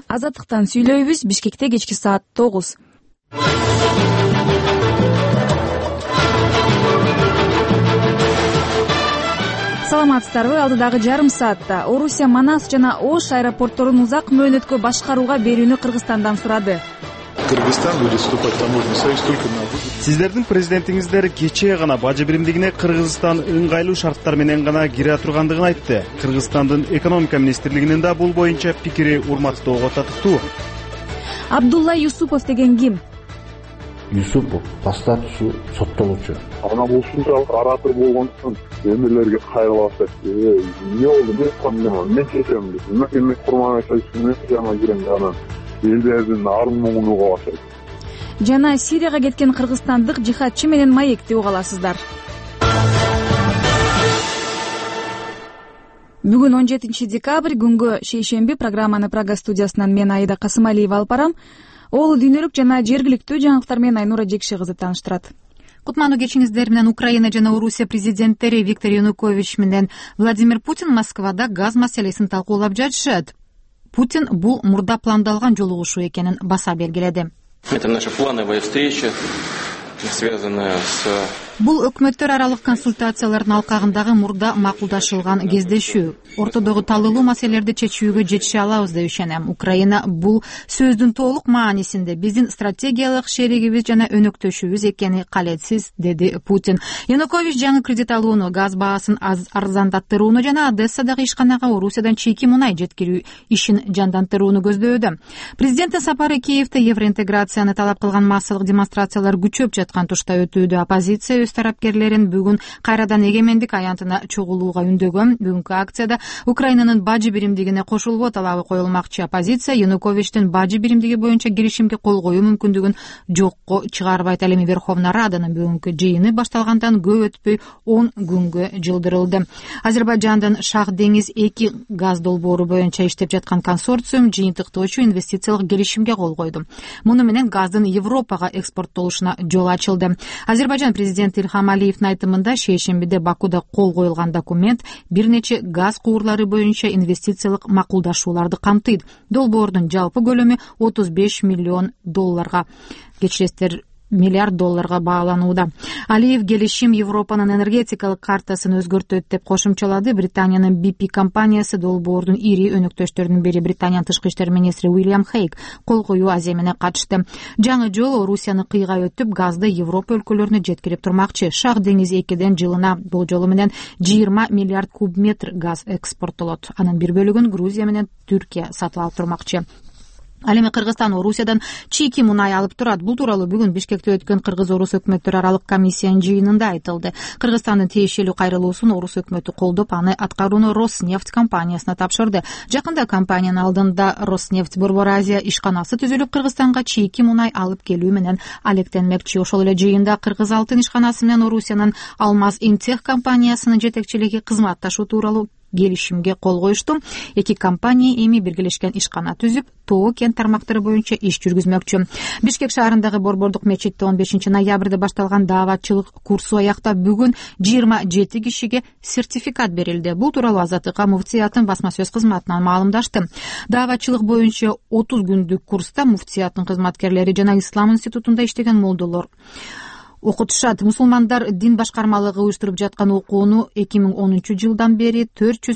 Азаттыктан сүйлөйбүз. Бишкекте кечки саат 9. Саламатсыздарбы? Алдыдагы жарым саатта Орусия Манас жана Ош аэропортторун узак мөөнөткө башкарууга берүүнү Кыргызстандан сурады. Кыргызстан будет вступать в таможенный союз только на... Сиздердин президентиңиздер кечээ гана бажы биримдигине Кыргызстан ыңгайлуу шарттар менен гана кире тургандыгын айтты. Кыргызстандын экономика министрлигинин да бул боюнча пикири урматтоого татыктуу. Абдулла Юсупов деген ким? Юсупов по статусу соттолуучу. Ана ушунчалык оратор болгондуктан эмнелерге кайрылып атат. Эмне болду? Мен кандайман, мен чечем дейт. Мен курман айтышым, жана кирем анан элдердин арын-муңунуга башайт. Жана Сирияга кеткен кыргызстандык жихадчы менен маекти угаласыздар. Бүгүн 17 декабрь, күнгө шейшемби. Программаны Прага студиясынан мен Аида Касымалиева алып барам. Ол дүйнөлүк жана жергиликтүү жаңылыктар менен Айнура Жекши кызы тааныштырат. Кутмандуу кечиңиздер менен Украина жана Орусия президенттери Виктор Янукович менен Владимир Путин Москвада газ маселесин талкуулап жатышат. Путин бул мурда пландалган жолугушуу экенин баса белгиледи. Это наша плановая встреча, связанная с... Бул өкмөттөр аралык консультациялардын алкагындагы мурда макулдашылган кездешүү. Ортодогу талыйлуу маселелерди чечүүгө жетише алабыз деп ишенем. Украина бул сөздүн толук маанисинде биздин стратегиялык шеригибиз жана өнөктөшүбүз экени калетсиз, деди Путин. Янукович жаңы кредит алууну, газ баасын арзандаттырууну жана Одессадагы ишканага Орусиядан чийки мунай жеткирүү ишин жандандырууну көздөдө. Президенттин сапары Киевде евроинтеграцияны талап кылган массалык демонстрациялар күчөп жаткан тушта өтүүдө. Оппозиция тарапкерлерин бүгүн кайрадан эгемендик аянтына чогулууга үндөгөн. Бүгүнкү акцияда Украинанын бажы биримдигине кошулуу талабы коюлмакчы. Оппозиция Януковичтин бажы биримдиги боюнча келишимге кол коюу мүмкүндүгүн жокко чыгарбайт. Ал эми Верховная Раданын бүгүнкү жыйыны башталгандан көп өтпөй 10 күнгө жылдырылды. Азербайжандын Шах деңиз 2 газ долбоору боюнча иштеп жаткан консорциум жыйынтыктоочу инвестициялык келишимге кол койду. Муну менен газдын Европага экспорттолушуна жол ачылды. Азербайжан президенти Ильхам Алиевдин айтымында шейшембиде Бакуда кол коюлган документ бир нече газ куурлары боюнча инвестициялык макулдашууларды камтыйт. Долбоордун жалпы көлөмү 35 миллион долларга, кечиресиздер, миллиард долларга бааланууда. Алиев келишим Европанын энергетикалык картасын өзгөртөт деп кошумчалады. Британиянын BP компаниясы долбоордун ири өнөктөштөрүнүн бири Британиянын тышкы иштер министри Уильям Хейг кол коюу аземине катышты. Жаңы жол Орусияны кыйга өтүп, газды Европа өлкөлөрүнө жеткирип турмакчы. Шах деңизи 2ден жылына бул жолу менен 20 миллиард куб метр газ экспорттолот. Анын бир бөлүгүн Грузия менен Түркия сатып алып турмакчы. Ал эми Кыргызстан Орусиядан чийки мунай алып турат. Бул тууралуу бүгүн Бишкекте өткөн Кыргыз-Орус өкмөттөр аралык комиссиянын жыйынында айтылды. Кыргызстандын тиешелүү кайрылуусун Орус өкмөтү колдоп, аны аткарууну Роснефть компаниясына тапшырды. Жакында компаниянын алдында Роснефть Борбор Азия ишканасы түзүлүп, Кыргызстанга чийки мунай алып келүү менен алектенмекчи. Ошол эле жыйында Кыргыз алтын ишканасы менен Орусиянын Алмаз Интех компаниясынын жетекчилиги кызматташуу тууралуу келишимге кол коюшту. Эки компания эми биргелешкен ишкана түзүп, Тоо кен тармактары боюнча иш жүргүзмөкчү. Бишкек шаарындагы Борбордук мечитте 15 ноябрда башталган дааватчылык курсу аяктап, бүгүн 27 кишиге сертификат берилди. Бул тууралуу Азаттыкка муфтиятын басма сөз кызматынан маалымдашты. Дааватчылык боюнча 30 күндүк курста муфтиятын кызматкерлери жана Ислам институтунда иштеген молдолор окутушат. Мусулмандар дин башкармалыгы уюштуруп жаткан окууну 2010-жылдан бери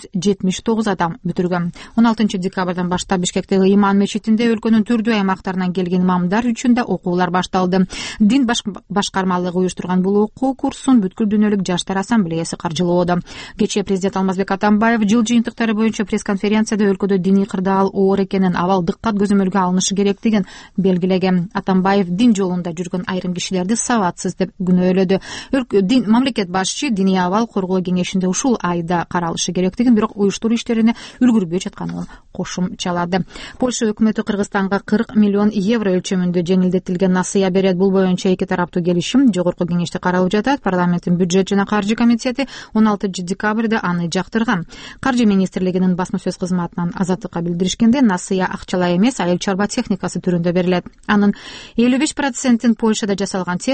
479 адам бүтүргөн. 16 декабрдан баштап Бишкектеги Иман мечитинде өлкөнүн түрдүү аймактарынан келген имамдар үчүн да окуулар башталды. Дин башкармалыгы уюштурган бул окуу курсун бүткүл дүйнөлүк жаштар ассамблеясы каржылоодо. Кечээ президент Алмазбек Атамбаев жыл жыйынтыктары боюнча пресс-конференцияда өлкөдө диний кырдаал оор экенин, абал дыккат көзөмөлгө алынышы керектигин белгилеген. Атамбаев дин жолунда жүргөн айрым кишилерди сабатсыз деп күнөөлөдү. Мамлекет башчы диний абал коргоо кеңешинде ушул айда каралышы керектигин, бирок уюштуруу иштерине үлгүрбөй жатканын кошумчалады. Польша өкмөтү Кыргызстанга 40 миллион евро өлчөмүндө жеңилдетилген насыя берет. Бул боюнча эки тараптуу келишим жогорку кеңеште каралып жатат. Парламенттин бюджет жана каржы комитети 16 декабрда аны жактырган. Каржы министрлигинин басма сөз кызматынан Азаттыкка билдиришкенде, насыя акчалай эмес, айыл чарба техникасы түрүндө берилет. Анын 55%-ин Польшада жасалган техника,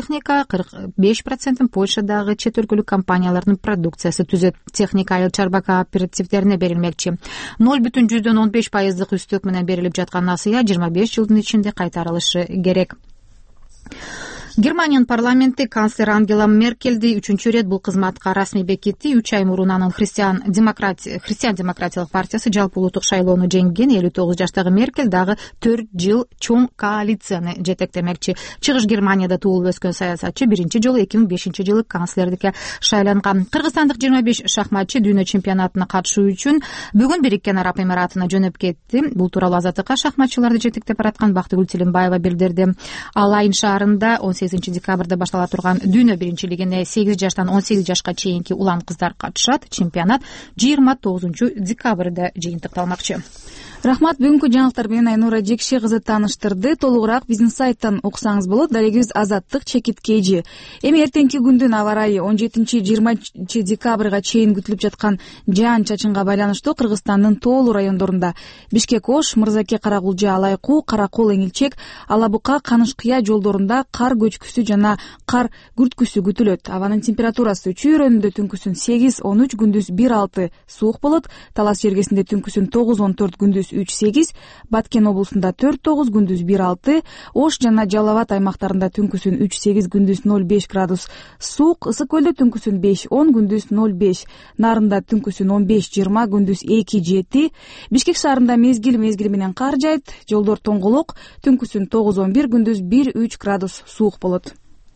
45%, Польшадагы чет өлкөлүк компаниялардын продукциясы түзөт. Техника айыл чарба кооперативдерине берилмекчи. 0,15% үстөк менен берилип жаткан насыя 25 жылдын ичинде кайтарылышы керек. Германиянын парламенти канцлер Ангела Меркельди 3-чү ирет бул кызматка расмий бекитти. 3 ай мурун анын Христиан демократиялык партиясы жалпы улуттук шайлоону жеңген. 59 жаштагы Меркель дагы 4 жыл чоң коалицияны жетектемекчи. Чыгыш Германияда туулуп өскөн саясатчы биринчи жолу 2005-жылы канцлердикке шайланган. Кыргызстандык 25 шахматчы дүйнө чемпионатына катышуу үчүн бүгүн Бириккен Араб Эмиратына жөнөп кетти. Бул тууралуу Азаттыкка шахматчыларды жетектеп бараткан Бактыгүл Тилимбаева билдирди. Алайын шаарында 18 декабрда баштала турган дүйнө биринчилигине 8 жаштан 18 жашка чейинки улан кыздар катышат. Чемпионат 29 декабрда жыйынтыкталмакчы. Рахмат, бүгүнкү жаңылыктар менен Айнура Жекше кызы тааныштырды. Толугураак биздин сайттан уксаңыз болот. Дарегибиз Азаттык чекит KG. Эми эртеңки күндүн аба ырайы 17-20 декабрга чейин күтүлүп жаткан жаан чачынга байланыштуу Кыргызстандын тоолуу райондорунда Бишкек Ош, Мырзаке Каракулжа, Алайкуу, Каракол, Эңилчек, Алабука, Каныш-Кыя жолдорунда кар көчкүсү жана кар күрткүсү күтүлөт. Абанын температурасы Чүй районунда түнкүсүн 8-13, күндүз 1-6 суук болот. Талас жергесинде түнкүсүн 9-14, күндүз 3-8, Баткен облусунда 4-9, күндүз 1-6, Ош жана Жалал Абад аймактарында түнкүсүн 3-8, күндүз 0-5 градус суук, Ысык көлдө түнкүсүн 5-10, күндүз 0-5, Нарында түнкүсүн 15-20, күндүз 2-7, Бишкек шаарында мезгил менен кар жайт, жолдор тоңголок, түнкүсүн 9-11, күндүз 1-3 градус суук болот.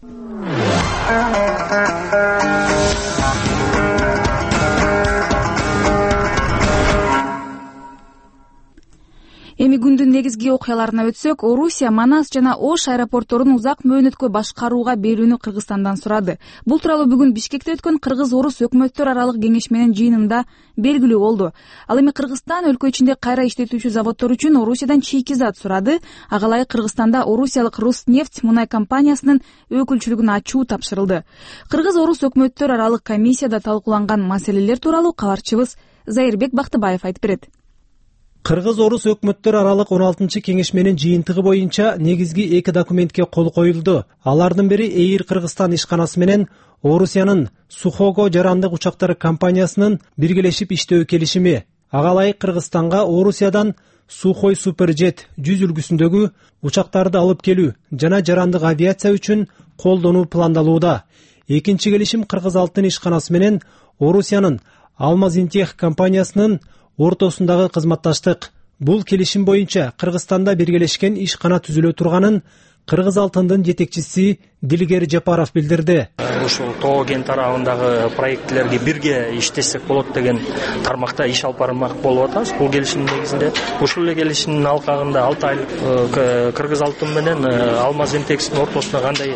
Эми күндүн негизги окуяларына өтсөк, Орусия Манас жана Ош аэропортторун узак мөөнөткө башкарууга берүүнү Кыргызстандан сурады. Бул тууралуу бүгүн Бишкекте өткөн Кыргыз-Орус өкмөттөр аралык кеңешменин жыйынында белгилүү болду. Ал эми Кыргызстан өлкө ичинде кайра иштетүүчү заводдор үчүн Орусиядан чийки зат сурады. Ага ылайык Кыргызстанда орусиялык Роснефть мунай компаниясынын өкүлчүлүгүн ачуу тапшырылды. Кыргыз-Орус өкмөттөр аралык комиссияда талкууланган маселелер тууралуу кабарчыбыз Зайырбек Бактыбаев айтып берет. Кыргыз-Орус өкмөттөр аралык 16-чы кеңешменин жыйынтыгы боюнча негизги 2 документке кол коюлду. Алардын бири Эйр Кыргызстан ишканасы менен Орусиянын Сухого жарандык учактары компаниясынын биргелешип иштөө келишими. Ага ылайык Кыргызстанга Орусиядан Сухой Суперджет 100 үлгүсүндөгү учактарды алып келүү жана жарандык авиация үчүн колдонуу пландалууда. Экинчи келишим Кыргыз Алтын ишканасы менен Орусиянын Алмазинтех компаниясынын ортосундагы кызматташтык. Бул келишим боюнча Кыргызстанда биргелешкен ишкана түзүлө турганын Кыргыз Алтындын жетекчиси Дилгер Жапаров билдирди. Ушул Тоо кен тарабындагы проектлерге бирге иштесек болот деген тармакта иш алып бармак болуп атабыз. Бул келишимдин негизинде ушул эле келишимдин алкагында 6 айлык Кыргыз Алтын менен Алмазинтекстин ортосунда кандай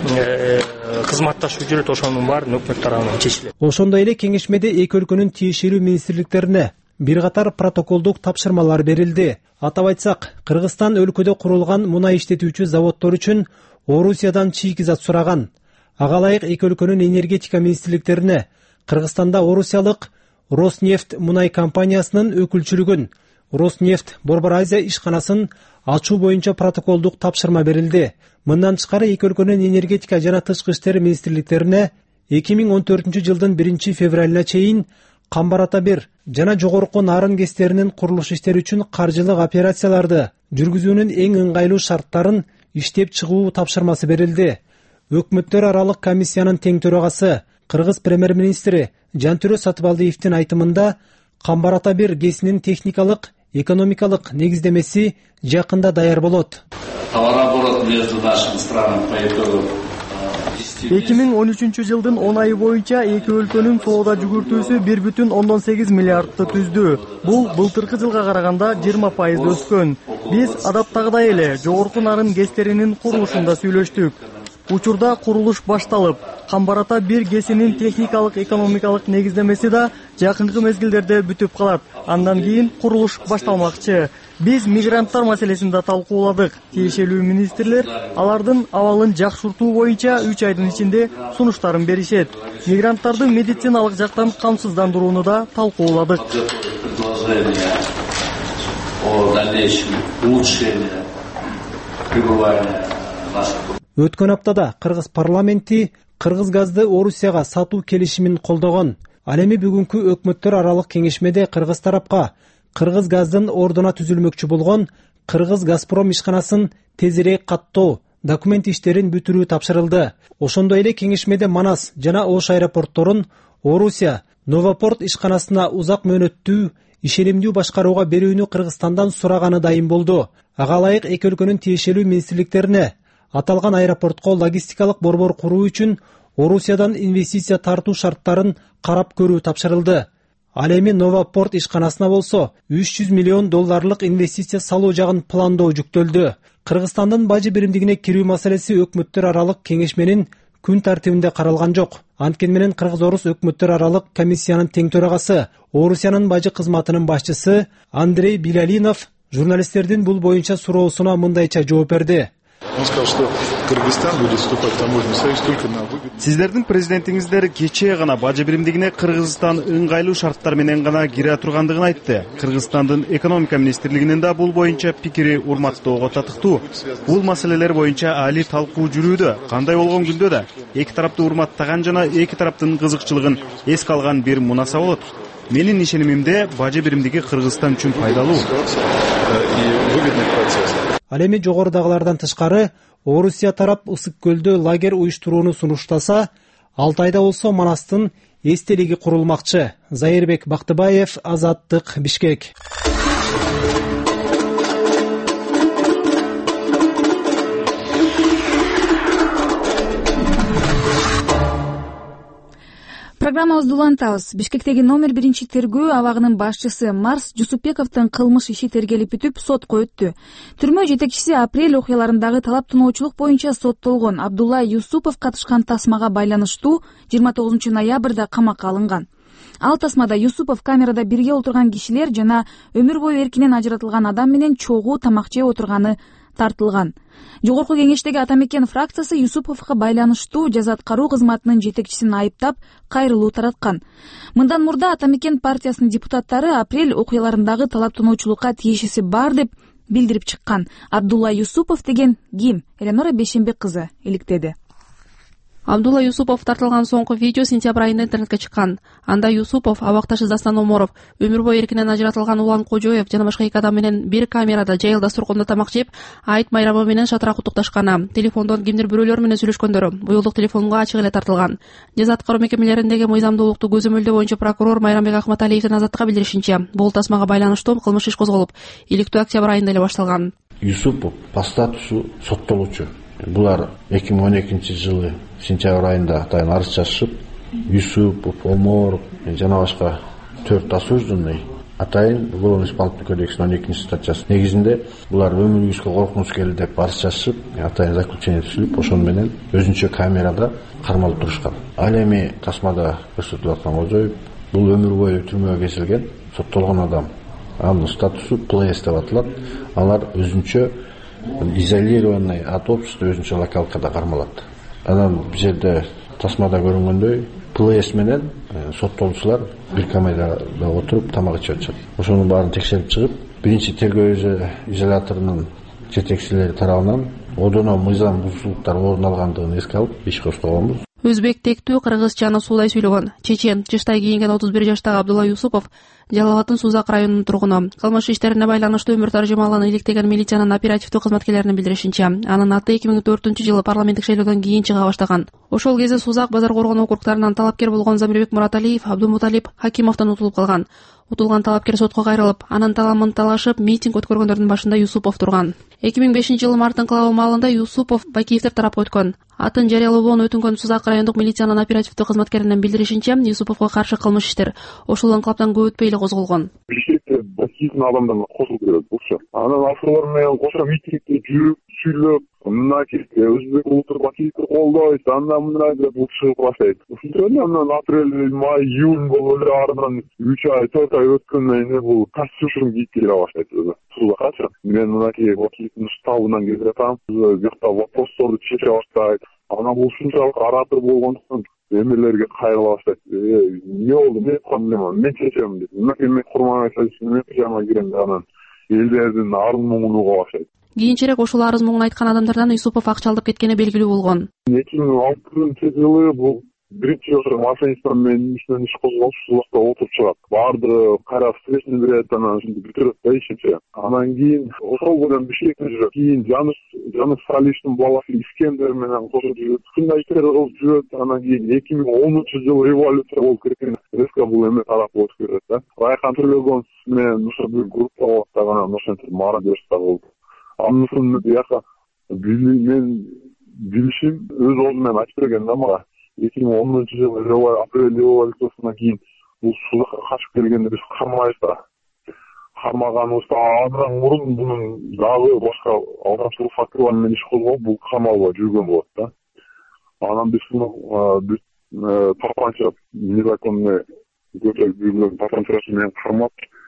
кызматташуу жүрөт, ошонун баарын өкмөт тарабынан чечилет. Ошондой эле кеңешмеде эки өлкөнүн тиешелүү министрликтерине бир катар протоколдук тапшырмалар берилди. Атап айтсак, Кыргызстан өлкөдө курулган мунай иштетүүчү заводдор үчүн Орусиядан чийки зат сураган. Ага ылайык эки өлкөнүн энергетика министрликтерине Кыргызстанда орусиялык Роснефть мунай компаниясынын өкүлчүлүгүн, Роснефть Борбор Азия ишканасын ачуу боюнча протоколдук тапшырма берилди. Мындан тышкары эки өлкөнүн энергетика жана тышкы иштер министрликтерине 2014-жылдын 1-февралына чейин Камбар Ата 1 жана жогорку нарын кестеринин курулуш иштери үчүн каржылык операцияларды жүргүзүүнүн эң ыңгайлуу шарттарын иштеп чыгуу тапшырмасы берилди. Өкмөттөр аралык комиссиянын тең төрагасы Кыргыз премьер-министри Жантүрө Сатыбалдиевдин айтымында Камбар Ата 1 кесинин техникалык, экономикалык негиздемеси жакында даяр болот. 2013-жылдын 10 айы боюнча эки өлкөнүн соода жүгүртүүсү 1,8 миллиардты түздү. Бул былтыркы жылга караганда 20% өскөн. Биз адаттагыдай эле жогорку нарын кестеринин курулушунда сүйлөштүк. Учурда курулуш башталып, Камбар Ата 1 кесинин техникалык, экономикалык негиздемеси да жакынкы мезгилдерде бүтүп калат. Андан кийин курулуш башталмакчы. Биз мигранттар маселесин да талкууладык. Тиешелүү министрлер алардын абалын жакшыртуу боюнча 3 айдын ичинде сунуштарын беришет. Мигранттарды медициналык жактан камсыздандырууну да талкууладык. Өткөн аптада Кыргыз парламенти кыргыз газды Орусияга сатуу келишимин колдогон. Ал эми бүгүнкү өкмөттөр аралык кеңешмеде кыргыз тарапка кыргыз газдын ордуна түзүлмөкчү болгон Кыргыз Газпром ишканасын тезирээк каттоо документ иштерин бүтүрүү тапшырылды. Ошондой эле кеңешмеде Манас жана Ош аэропортторун Орусия Новопорт ишканасына узак мөөнөттүү ишенимдүү башкарууга берүүнү Кыргызстандан сураганы дайым болду. Ага ылайык эки өлкөнүн тиешелүү министрликтерине аталган аэропортко логистикалык борбор куруу үчүн Орусиядан инвестиция тартуу шарттарын карап көрүү тапшырылды. Ал эми Новопорт ишканасына болсо $300 миллион инвестиция салуу жагын пландоо жүктөлдү. Кыргызстандын бажы биримдигине кирүү маселеси өкмөттөр аралык кеңешменин күн тартибинде каралган жок. Анткени менен Кыргыз-Орус өкмөттөр аралык комиссиянын тең төрагасы, Орусиянын бажы кызматынын башчысы Андрей Билялинов журналисттердин бул боюнча суроосуна мындайча жооп берди. Он сказал, что Кыргызстан будет вступать в таможенный союз только на выгоду. Сиздердин президентиңиздер кечээ гана бажы биримдигине Кыргызстан ыңгайлуу шарттар менен гана кире тургандыгын айтты. Кыргызстандын экономика министрлигинин да бул боюнча пикири урматтоого татыктуу. Бул маселелер боюнча али талкуу жүрүүдө. Кандай болгон күндө да эки тарапты урматтаган жана эки тараптын кызыкчылыгын эске алган бир мунаса болот. Менин ишенимимде бажы биримдиги Кыргызстан үчүн пайдалуу. Ал эми жогорудагылардан тышкары Орусия тарап Ысык көлдө лагерь уюштурууну сунуштаса, 6 айда болсо Манастын эстелиги курулмакчы. Зайырбек Бактыбаев, Азаттык, Бишкек. Программабызды улантабыз. Бишкектеги номер 1 тергөө абагынын башчысы Марс Жусупбековдун кылмыш иши тергелип бүтүп, сотко өттү. Түрмө жетекчиси апрель окуяларындагы талап-тоноочулук боюнча соттолгон Абдулла Юсупов катышкан тасмага байланыштуу 29 ноябрда камакка алынган. Ал тасмада Юсупов камерада бирге отурган кишилер жана өмүр бою эркинен ажыратылган адам менен чогуу тамак жеп отурганы тартылган. Жогорку кеңештеги Ата Мекен фракциясы Юсуповго байланыштуу жаза аткаруу кызматынын жетекчисин айыптап, кайрылуу тараткан. Мындан мурда Ата Мекен партиясынын депутаттары апрель окуяларындагы талап-тоноочулукка тиешеси бар деп билдирип чыккан. Абдулла Юсупов деген ким? Эленора Бейшембек кызы иликтеди. Абдулла Юсупов тартылган соңку видео сентябрь айында интернетке чыккан. Анда Юсупов, абакташы Дастан Оморов, өмүр бою эркинен ажыратылган Улан Кожоев жана башка эки адам менен бир камерада жайыл дасторкондо тамак жеп, айт майрамы менен шатыраак куттукташканы, телефондон кимдир бирөөлөр менен сүйлөшкөндөрү буюлдук телефонго ачык эле тартылган. Жаза аткаруу мекемелериндеги мыйзамдуулукту көзөмөлдөө боюнча прокурор Майрамбек Акматалиевдин Азаттыкка билдиришинче, бул тасмага байланыштуу кылмыш иш козголуп, иликтөө октябрь айында эле башталган. Юсупов по статусу соттолуучу. Булар 2012 жылы сентябрь айында атайын арыз жазышып, Юсупов, Оморов жана башка 4 осужденный атайын Уголовно исполнительный кодекстин 12 статьясы негизинде булар өмүрүбүзгө коркунуч келди деп арыз жазышып, атайын заключение түзүлүп, ошону менен өзүнчө камерада кармалып турушкан. Ал эми тасмада көрсөтүлүп аткан Кожоев бул өмүр бою түрмөгө кесилген соттолгон адам. Анын статусу ПЛС деп аталат. Алар өзүнчө изолированный от общества өзүнчө локалкада кармалат. Анан бул жерде тасмада көрүнгөндөй ПЛС менен соттолуучулар бир камерада отуруп тамак ичип атышат. Ошонун баарын текшерип чыгып, биринчи тергөө изоляторунун жетекчилери тарабынан одоно мыйзам бузуулуктар орун алгандыгын эске алып иш козгогонбуз. Өзбек тектүү, кыргызчаны суудай сүйлөгөн. Чечен, чычтай кийинген 31 жаштагы Абдулла Юсупов Жалал Абаддын Сузак районунун тургуну. Кылмыш иштерине байланыштуу өмүр таржымалын иликтеген милициянын оперативдүү кызматкерлеринин билдиришинче, анын аты 2004-жылы парламенттик шайлоодон кийин чыга баштаган. Ошол кезде Сузак базар коргон округдарынан талапкер болгон Замирбек Мураталиев Абдумуталип Хакимовдон утулуп калган. Утулган талапкер сотко кайрылып, анын таламын талашып, митинг өткөргөндөрдүн башында Юсупов турган. 2005-жылы март инкылабы маалында Юсупов Бакиевдер тарапка өткөн. Атын жарыялообон өтүнгөн Сузак райондук милициянын оперативдүү кызматкеринин билдиришинче, Юсуповго каршы кылмыш иштер ошол инкылаптан көп өтпөй эле козголгон. Бакиевдин адамдарына кошулуп келет булчу. Анан авторлор менен кошо митингде жүрүп, сүйлөп, мына кезде өзбек улуттук Бакиевди колдойт, андан мындай деп чыгып баштайт. Ошондой анан апрель, май, июнь болуп эле ардынан 3 ай, 4 ай өткөндөн кийин бул костюм кийип келе баштайт. Сузакачы. Мен мынакей Бакиевдин штабынан келип атам. Бул жакта вопросторду чече баштайт. Анан бул ушунчалык оратор болгондуктан эмелерге кайрыла баштайт. Эмне болду? Мен проблема, мен чечем деп. Мынакей мен курман айсайчы, мен пижама кирем анан элдердин арын муңунуга баштайт. Кийинчерээк ушул арыз муңун айткан адамдардан Юсупов акча алып кеткени белгилүү болгон. 2006-жылы бул биринчи жолу машинисттер менен иш козголуп ушул жакта отуруп чыгат. Баардыгы карап встречный берет, анан ушинтип бүтүрөт да ишинче. Анан кийин ошол менен Бишкекте жүрөт. Кийин Жаныс Салиштин баласы Искендер менен кошо жүрөт. Ушундай иштер кылып жүрөт. Анан кийин 2010-жылы революция болуп кеткен. Резко бул эме тарап болуп кетет да. Райхан Төлөгөнов менен ошо бир группа болуп анан ошентип мародерство болду. Анын бияка мен билишим өз орду менен айтып берген да мага. 2010-жылы апрель революциясынан кийин бул сулакка качып келгенде биз кармайбыз да. Кармаганыбызда андан мурун бунун дагы башка алдамчылык факторлор менен иш козголуп бул камалда жүргөн болот да. Анан биз буну тапанча незаконный көтөрүлгөн тапанчасы менен кармап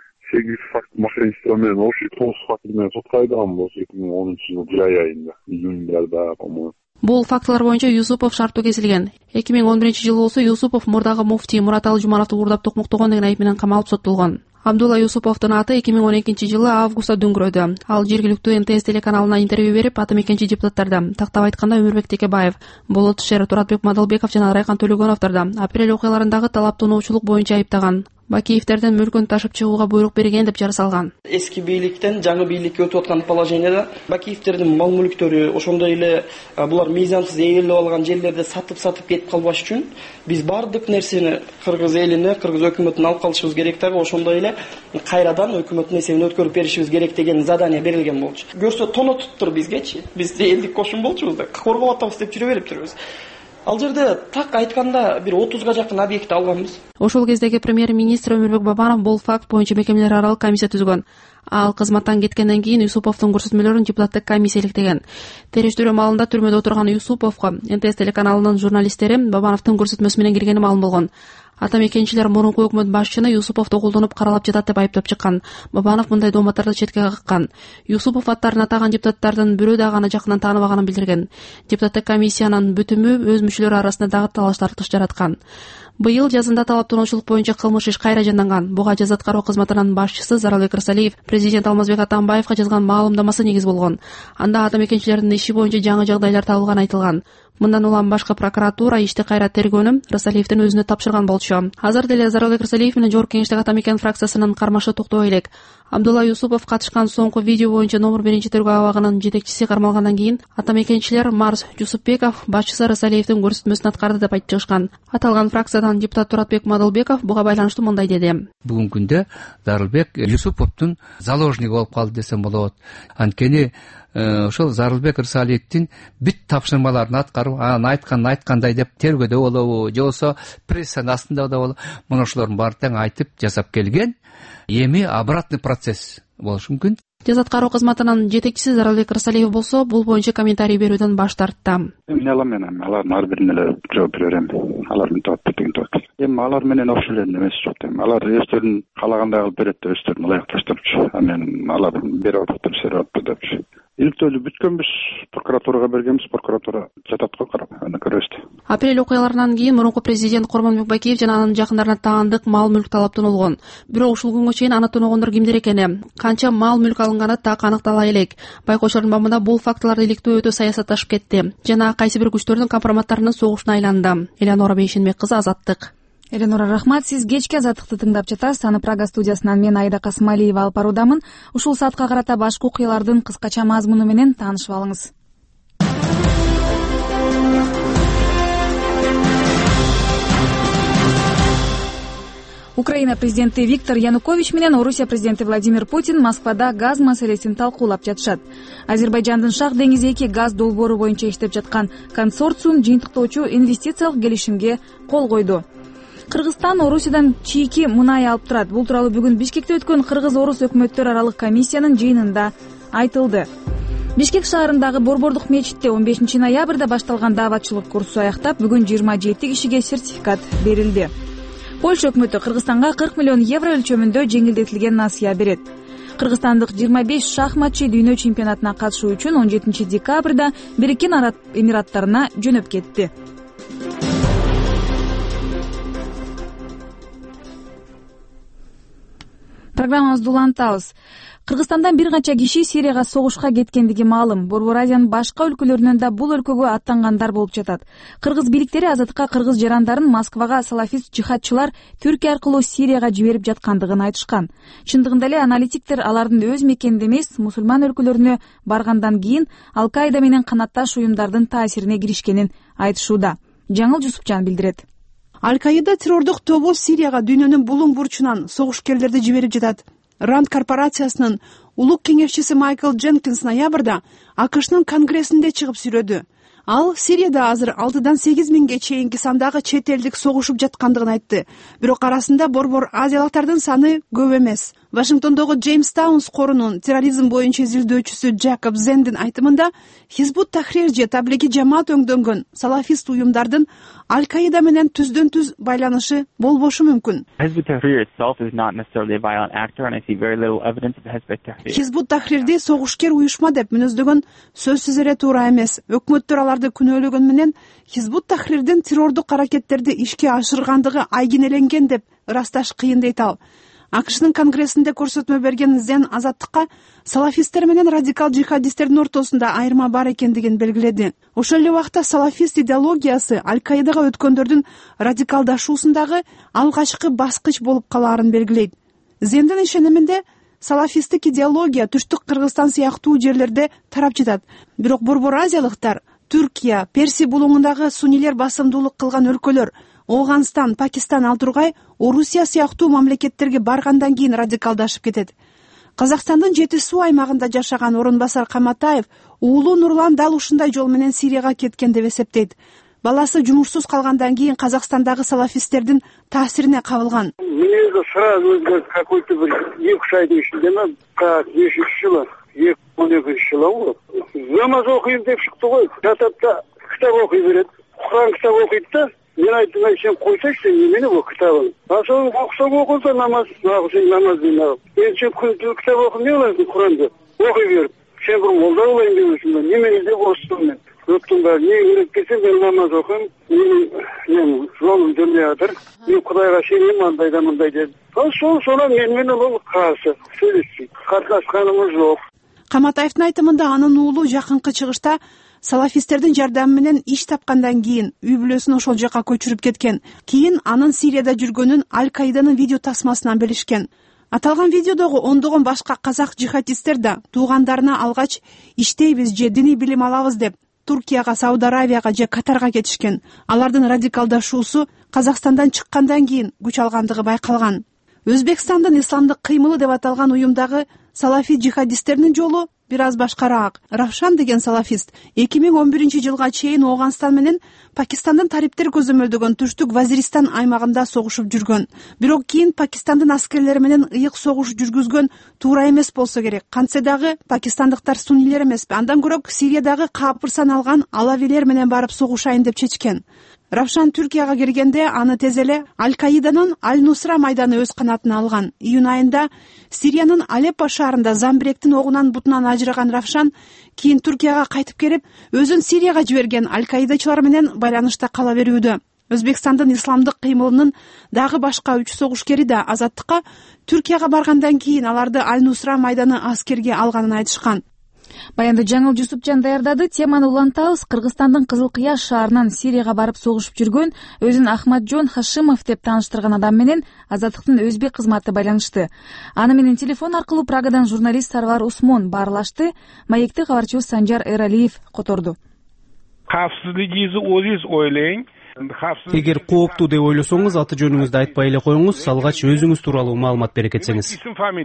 8 факт мошенничество менен общий 9 факт менен соткайдыган болчу 2010-жылы жай айында, июньда, по-моему. Бул фактылар боюнча Юсупов шарттуу кесилген. 2011-жылы болсо Юсупов мурдагы муфтий Мураталы Жумановду уурдап токмуктогон деген айып менен камалып соттолгон. Абдулла Юсуповдун аты 2012-жылы августта дүңгүрөдү. Ал жергиликтүү НТС телеканалына интервью берип, аты мекенчи депутаттарды, тактап айтканда Өмүрбек Текебаев, Болот Шер, Туратбек Мадалбеков жана Райхан Төлөгөновдорду апрель окуяларындагы талаптануучулук боюнча айыптаган. Бакиевтердин мүлкүн ташып чыгууга буйрук берген деп жара салган. Эски бийликтен жаңы бийликке өтүп аткан положенияда Бакиевтердин мал мүлктөрү, ошондой эле булар мыйзамсыз ээлеп алган жерлерди сатып кетип калбаш үчүн биз бардык нерсени кыргыз элине, кыргыз өкмөтүнө алып калышыбыз керек дагы, ошондой эле кайрадан өкмөттүн эсебине өткөрүп беришибиз керек деген задание берилген болчу. Көрсө тонотуптур бизгечи. Биз элдик кошун болчубуз да, коргоп атабыз деп жүрө берип жүрбүз. Ал жерде так айтканда бир 30га жакын объект алганбыз. Ошол кездеги премьер-министр Өмүрбек Бабанов бул факт боюнча мекемелер аралык комиссия түзгөн. Ал кызматтан кеткенден кийин Юсуповдун көрсөтмөлөрүн депутаттык комиссия иликтеген. Териштирүү маалында түрмөдө отурган Юсуповго НТС телеканалынын журналисттери Бабановдун көрсөтмөсү менен киргени маалым болгон. Ата мекенчилер мурунку өкмөт башчыны Юсуповду колдонуп каралап жатат деп айыптап чыккан. Бабанов мындай дооматтарды четке каккан. Юсупов аттарын атаган депутаттардын бирөө дагы аны жакындан тааныбаганын билдирген. Депутаттык комиссиянын бүтүмү өз мүчөлөрү арасында дагы талаш тартыш жараткан. Быйыл жазында талаптануучулук боюнча кылмыш иш кайра жанданган. Буга жаза аткаруу кызматынын башчысы Зарылбек Рысалиев президент Алмазбек Атамбаевга жазган маалымдамасы негиз болгон. Анда ата мекенчилердин иши боюнча жаңы жагдайлар табылганы айтылган. Мындан улам башкы прокуратура ишти кайра тергөөнү Рысалиевдин өзүнө тапшырган болчу. Азыр деле Зарылбек Рысалиев менен Жогорку Кеңештеги ата мекен фракциясынын кармашы токтобой элек. Абдулла Юсупов катышкан соңку видео боюнча номер 1 тергөө абагынын жетекчиси кармалгандан кийин ата мекенчилер Марс Жусупбеков башчысы Рысалиевдин көрсөтмөсүн аткарды деп айтып чыгышкан. Аталган фракциядан депутат Туратбек Мадалбеков буга байланыштуу мындай деди. Бүгүнкү күндө Зарылбек Юсуповдун заложниги болуп калды десем болот. Анткени ошол Зарылбек Рысалиевдин бүт тапшырмаларын аткарып, анын айткандай деп тергөөдө болобу, же болбосо прессанын астында да болобу, мына ошолордун баарын тең айтып жасап келген. Эми обратный процесс болушу мүмкүн. Жаза аткаруу кызматынын жетекчиси Зарылбек Рысалиев болсо бул боюнча комментарий берүүдөн баш тартты. Мен алардын ар бирине эле жооп бере берем. Алар мынтип атты. Эми алар менен окшош эле эмеси жок дейм. Алар өздөрүн каалагандай кылып берет деп өздөрүн ылайык таштапчы. Мен алар берип атып серип депчи. Иликтөөлү бүткөнбүз, прокуратурага бергенбиз, прокуратура жатат го карап, аны көрөбүз. Апрель окуяларынан кийин мурунку президент Курманбек Бакиев жана анын жакындарына таандык мал мүлк талаптанылган. Бирок ушул күнгө чейин аны тоогондор кимдер экени, канча мал мүлк алынганы так аныктала элек. Байкоочулардын бабында бул фактыларды иликтөө өтө саясатташып кетти жана кайсы бир күчтөрдүн компроматтарынын согушуна айланды. Элеонора Бейшенбек кызы, Азаттык. Эленора, рахмат. Сиз кечки Азаттыкты тыңдап жатасыз. Аны Прага студиясынан мен Айда Касымалиева алып баруудамын. Ушул саатка карата башка окуялардын кыскача мазмуну менен таанышып алыңыз. Украина президенти Виктор Янукович менен Орусия президенти Владимир Путин Москвада газ маселесин талкуулап жатышат. Азербайжандын Шах деңизи 2 газ долбоору боюнча иштеп жаткан консорциум жыйынтыктоочу инвестициялык келишимге кол койду. Кыргызстан Орусиядан чийки мунай алып турат. Бул тууралуу бүгүн Бишкекте өткөн Кыргыз-Орус өкмөттөр аралык комиссиянын жыйынында айтылды. Бишкек шаарындагы Борбордук мечитте 15 ноябрда башталган дааватчылык курсу аяктап, бүгүн 27 кишиге сертификат берилди. Польша өкмөтү Кыргызстанга 40 миллион евро өлчөмүндө жеңилдетилген насыя берет. Кыргызстандык 25 шахматчы дүйнө чемпионатына катышуу үчүн 17 декабрда Бириккен Араб Эмираттарына жөнөп кетти. Программабызды улантабыз. Кыргызстандан бир канча киши Сирияга согушка кеткендиги маалым. Борбор Азиянын башка өлкөлөрүнөн да бул өлкөгө аттангандар болуп жатат. Кыргыз бийликтери азаттыкка кыргыз жарандарын Москвага салафист жихадчылар Түркия аркылуу Сирияга жиберип жаткандыгын айтышкан. Чындыгында эле аналитиктер алардын өз мекенинде эмес, мусулман өлкөлөрүнө баргандан кийин Ал-Каида менен канатташ уюмдардын таасирине киришкенин айтышууда. Жаңыл Жусупжан билдирет. Ал-Каида террордук тобу Сирияга дүйнөнүн булуң бурчунан согушкерлерди жиберип жатат. Ранд корпорациясынын улук кеңешчиси Майкл Дженкинс ноябрда АКШнын конгрессинде чыгып сүйлөдү. Ал Сирияда азыр 6-8 миңге чейинки сандагы чет элдик согушуп жаткандыгын айтты. Бирок арасында борбор азиялыктардын саны көп эмес. Вашингтондогу Джеймстаунс корунун терроризм боюнча изилдөөчүсү Джекоб Зендин айтымында Хизбут Тахрир же таблиги жамаат өңдөнгөн салафист уюмдардын Ал-Каида менен түздөн-түз байланышы болбошу мүмкүн. Хизбут Тахрирди согушкер уюшма деп мүнөздөгөн сөзсүз эле туура эмес. Өкмөттөр аларды күнөөлөгөн менен Хизбут Тахрирдин террордук аракеттерди ишке ашыргандыгы айгинеленген деп ырасташ кыйын дейт ал. АКШнын конгрессинде көрсөтмө берген Зен азаттыкка салафисттер менен радикал жихадисттердин ортосунда айырма бар экендигин белгиледи. Ошол эле убакта салафист идеологиясы Ал-Каидага өткөндөрдүн радикалдашуусундагы алгачкы баскыч болуп калаарын белгилейт. Зендин ишениминде салафисттик идеология түштүк Кыргызстан сыяктуу жерлерде тарап жатат. Бирок борбор азиялыктар Түркия, Перси булуңундагы суннилер басымдуулук кылган өлкөлөр Оғанстан, Пакистан ал тургай Орусия сыяктуу мамлекеттерге баргандан кийин радикалдашып кетет. Казакстандын Жети суу аймагында жашаган Орун Басар Каматаев уулу Нурлан дал ушундай жол менен Сирияга кеткен деп эсептейт. Баласы жумушсуз калгандан кийин Казакстандагы салафисттердин таасирине кабылган. Мне сразу өзгөрүп какой-то бир 2 айдын ичинде эме, 5 жылы, 2012 жылы намаз окуйм деп чыкты го. Жатат да китап окуй берет. Куран китап окуйт да. Мен айттым, сен койсойчу, эмне бул китабың? Ошол окусам окулса намаз, намаз дейм. Мен сен күндүк китап окуп эмне кыласың Куранды? Окуй бер. Сен бир молда болайын деп жүрсүң. Немени деп ошттум мен. Өттүм да, эмне керек десем, мен намаз окуйм. Мен жолум жөндөй атыр. Мен Кудайга сенем, андай да мындай деп. Ошол менен ол каршы сүйлөшчү. Катнашканымыз жок. Каматаевдин айтымында анын уулу жакынкы чыгышта салафисттердин жардамы менен иш тапкандан кийин үй бүлөсүн ошол жака көчүрүп кеткен. Кийин анын Сирияда жүргөнүн Ал-Каиданын видео тасмасынан билишкен. Аталган видеодогу ондогон башка казак жихадисттер да туугандарына алгач иштейбиз же диний билим алабыз деп Туркияга, Сауд Аравияга же Катарга кетишкен. Алардын радикалдашуусу Казакстандан чыккандан кийин күч алгандыгы байкалган. Өзбекстандын исламдык кыймылы деп аталган уюмдагы салафи жихадисттердин жолу бир аз башкараак. Равшан деген салафист 2011 жылга чейин Оғанстан менен Пакистандын тариптер көзөмөлдөгөн түштүк Вазиристан аймагында согушуп жүргөн. Бирок кийин Пакистандын аскерлери менен ыйык согуш жүргүзгөн туура эмес болсо керек. Кантсе дагы пакистандыктар суннилер эмеспи? Андан көрөк Сириядагы капырсан алган алавилер менен барып согушайын деп чечкен. Равшан Түркияга киргенде аны тез эле Ал-Каиданын Аль-Нусра майданы өз канатына алган. Июнь айында Сириянын Алеппо шаарында Замбиректин огунан бутунан ажыраган Равшан кийин Түркияга кайтып келип, өзүн Сирияга жиберген Ал-Каидачылар менен байланышта кала берүүдө. Өзбекстандын исламдык кыймылынын дагы башка 3 согушкери да азаттыкка Түркияга баргандан кийин аларды Аль-Нусра майданы аскерге алганын айтышкан. Баянды Жаңыл Жусупжан даярдады. Теманы улантабыз. Кыргызстандын Кызыл Кыяш шаарынан Сирияга барып согушуп жүргөн өзүн Ахматжон Хашимов деп тааныштырган адам менен Азаттыктын өзбек кызматы байланышты. Аны менен телефон аркылуу Прагадан журналист Сарвар Усмон баарлашты. Маекти кабарчыбыз Санжар Эралиев которду. Капсыздыгыңызды өзүңүз ойлойң. Эгер кооптуу деп ойлосоңуз, аты жөнүңүздү айтпай эле коюңуз, алгач өзүңүз тууралуу маалымат бере кетсеңиз.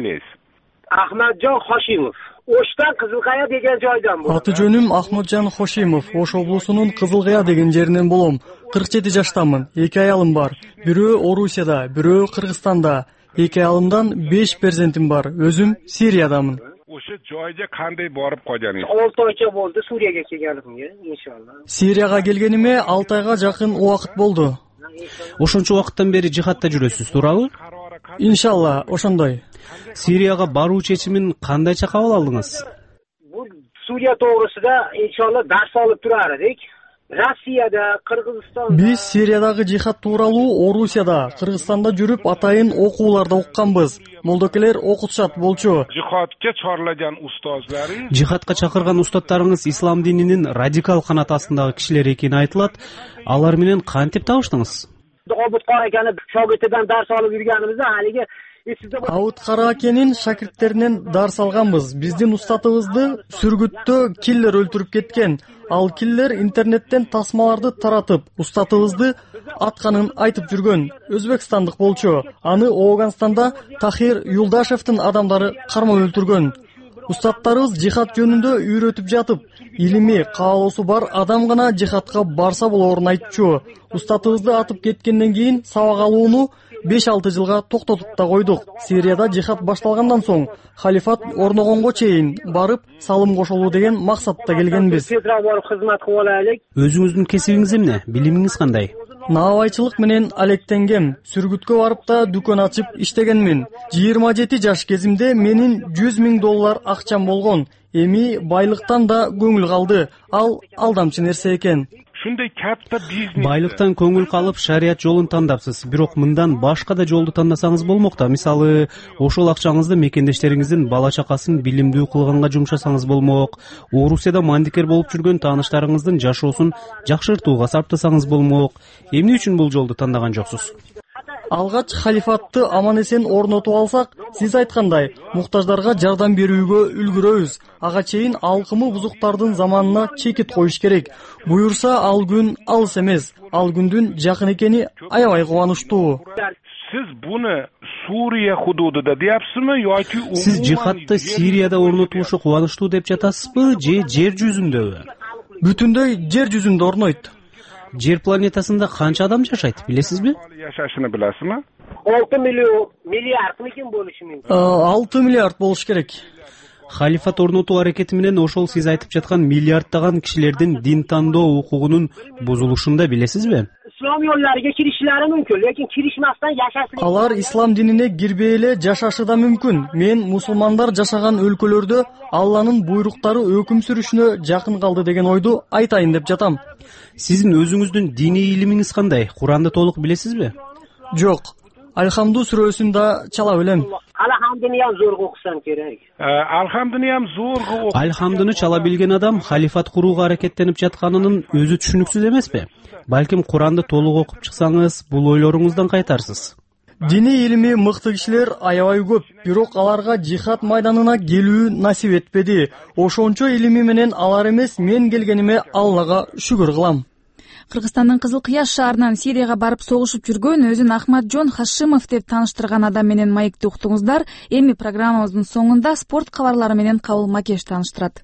Ахматжон Хашимов. Оштан Кызылкая деген жайдан болом. Аты жөнүм Ахматжан Хошимов. Ош облусунун Кызылкая деген жеринен болом. 47 жаштамын. 2 аялым бар. Бирөө Орусияда, бирөө Кыргызстанда. 2 аялымдан 5 перзентим бар. Өзүм Сириядамын. Ошо жайга кандай барып койгонуңуз? 6 айча болду Сурияга келгеним, иншалла. Сирияга келгениме 6 айга жакын убакыт болду. Ошончо убакыттан бери жихадта жүрөсүз, туурабы? Иншалла, ошондой. Сирияга баруу чечимин кандайча кабыл алдыңыз? Бул Сурия тоогрусунда иншалла дарс алып турар элек. Россияда, Кыргызстанда. Биз Сириядагы жихад тууралуу Орусияда, Кыргызстанда жүрүп атайын окууларда укканбыз. Молдокелер окутушат болчу. Jihadga chorlagan ustozlari жихадка чакырган устаттарыңыз ислам дининин радикал канат астындагы кишилер экени айтылат. Алар менен кантип табыштыңыз? Obud Qarakani shogirdidan dars olib yurganimizda haligi Абут Каракенин шакирттеринен дарс алганбыз. Биздин устатыбызды сүргүттө киллер өлтүрүп кеткен. Ал киллер интернеттен тасмаларды таратып, устатыбызды атканын айтып жүргөн. Өзбекстандык болчу. Аны Ооганстанда Тахир Юлдашевдин адамдары кармап өлтүргөн. Устаттарыбыз жихад жөнүндө үйрөтүп жатып, илими, каалоосу бар адам гана жихадка барса болоорун айтчу. Устатыбызды атып кеткенден кийин сабак алууну 5-6 жылга токтотуп да койдук. Сирияда жихад башталгандан соң халифат орногонго чейин барып салым кошолуу деген максатта келгенбиз. Өзүңүздүн кесибиңиз эмне? Билимиңиз кандай? Наабайчылык менен алектенгем. Сүргүткө барып да дүкөн ачып иштегенмин. 27 жаш кезимде менин $100,000 акчам болгон. Эми байлыктан да көңүл калды. Ал алдамчы нерсе экен. Shunday katta biznes. Байлыктан көңүл калып шарият жолун тандапсыз. Бирок мындан башка да жолду тандасаңыз болмокта. Мисалы, ошол акчаңызды мекендештериңиздин бала чакасын билимдүү кылганга жумшасаңыз болмок. Орусияда мандикер болуп жүргөн тааныштарыңыздын жашоосун жакшыртууга сарптасаңыз болмок. Эмне үчүн бул жолду тандаган жоксуз? Алгач халифатты аман эсен орнотуп алсак, сиз айткандай, муктаждарга жардам берүүгө үлгүрөбүз. Ага чейин алкымы бузуктардын заманына чекит коюш керек. Буюрса ал күн алыс эмес. Ал күндүн жакын экени аябай кубанычтуу. Siz buni Suriya hududida deyapsizmi yoki Сиз жихадты Сирияда орнотушу кубанычтуу деп жатасызбы, же жер жүзүндөбү? Бүтүндөй жер жүзүндө орнойт. Жер планетасында канча адам жашайт, билесизби? Yashashini bilasizmi? 6 миллиард мекен болушу мүмкүн. 6 миллиард болуш керек. Халифат орнотуу аракети менен ошол сиз айтып жаткан миллиарддаган кишилердин дин тандоо укугунун бузулушун да билесизби? Ислам yo'llariga kirishlari mumkin, lekin kirishmasdan yashashni. Алар ислам динине кирбей эле жашашы да мүмкүн. Мен мусулмандар жашаган өлкөлөрдө Алланын буйруктары өкүм сүрүшүнө жакын калды деген ойду айтайын деп жатам. Сиздин өзүңүздүн диний илимиңиз кандай? Куранды толук билесизби? Жок. Алхамду сүрөсүн да чала билем. Алхамдыны ham zo'rg'a o'qisam kerak. Alhamduni ham zo'rg'a o'qib. Alhamduni чала билген адам халифат курууга аракеттенип жатканынын өзү түшүнүксүз эмеспи? Балким Куранды толук окуп чыксаңыз, бул ойлоруңуздан кайтарсыз. Дини илими мыкты кишилер аябай көп, бирок аларга жихад майданына келүү насип этпеди. Ошончо илими менен алар эмес, мен келгениме Аллага шүгүр кылам. Кыргызстандын Кызыл Кыяш шаарынан Сирияга барып согушуп жүргөн өзүн Ахматжон Хашимов деп тааныштырган адам менен маекти уктуңуздар. Эми программабыздын соңунда спорт кабарлары менен Кабыл Макеш тааныштырат.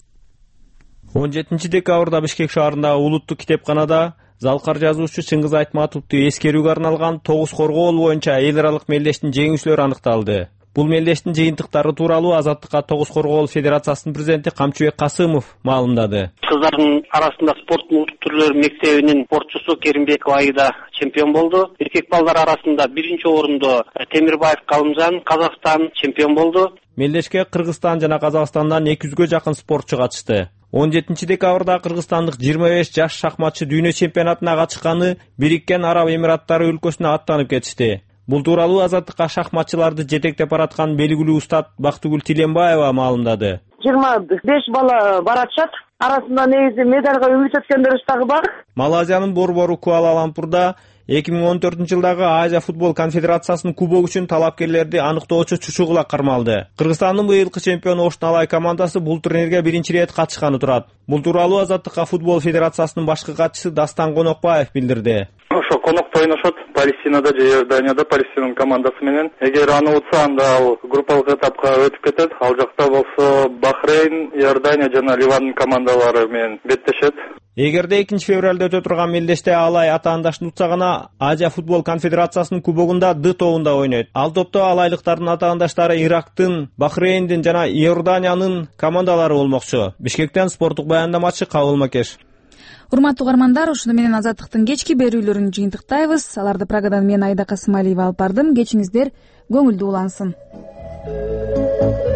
17 декабрда Бишкек шаарындагы улуттук китепканада залкар жазуучу Чыңгыз Айтматовду эскерүүгө арналган тогуз коргоол боюнча эл аралык мелдештин жеңүүчүлөрү аныкталды. Бул мелдештин жыйынтыктары тууралуу Азаттыкка тогуз коргоол федерациясынын президенти Камчыбек Касымов маалымдады. Кыздардын арасында спорт түрлөрү мектебинин спортчусу Керимбеков Айда чемпион болду. Эркек балдар арасында биринчи орунду Темирбаев Калымжан Казакстан чемпион болду. Мелдешке Кыргызстан жана Казакстандан 200гө жакын спортчу катышты. 17 декабрда кыргызстандык 25 жаш шахматчы дүйнө чемпионатына катышканы Бириккен Араб Эмираттары өлкөсүнө аттанып кетишти. Бул тууралуу Азаттыкка шахматчыларды жетектеп бараткан белгилүү устат Бактыгүл Тиленбаева маалымдады. 25 бала баратышат. Арасында негизи медалга үмүт эткендер дагы бар. Малайзиянын борбору Куала-Лампурда 2014 жылдагы Азия футбол конфедерациясынын кубогу үчүн талапкерлерди аныктоочу чучугула кармалды. Кыргызстандын быйылкы чемпиону Ошналай командасы бул турнирге биринчи ирет катышканы турат. Бул тууралуу Азаттыкка футбол федерациясынын башкы катчысы Дастан Конокбаев билдирди. Ошо конокто ойношот Палестинада же Иорданияда Палестинанын командасы менен. Эгер аны утса, анда ал группалык этапка өтүп кетет. Ал жакта болсо Бахрейн, Иордания жана Ливандын командалары менен беттешет. Эгерде 2 февралда өтө турган мелдеште Алай атаандашын утса гана Азия футбол конфедерациясынын кубогунда Д тобунда ойнойт. Ал топто алайлыктардын атаандаштары Ирактын, Бахрейндин жана Иорданиянын командалары болмокчу. Бишкектен спорттук баяндамачы Кабыл Макеш. Урматтуу угармандар, ушуну менен Азаттыктын кечки берүүлөрүн жыйынтыктайбыз. Аларды программадан мен Айда Касымалиева алып бардым. Кечиңиздер көңүлдүү улансын.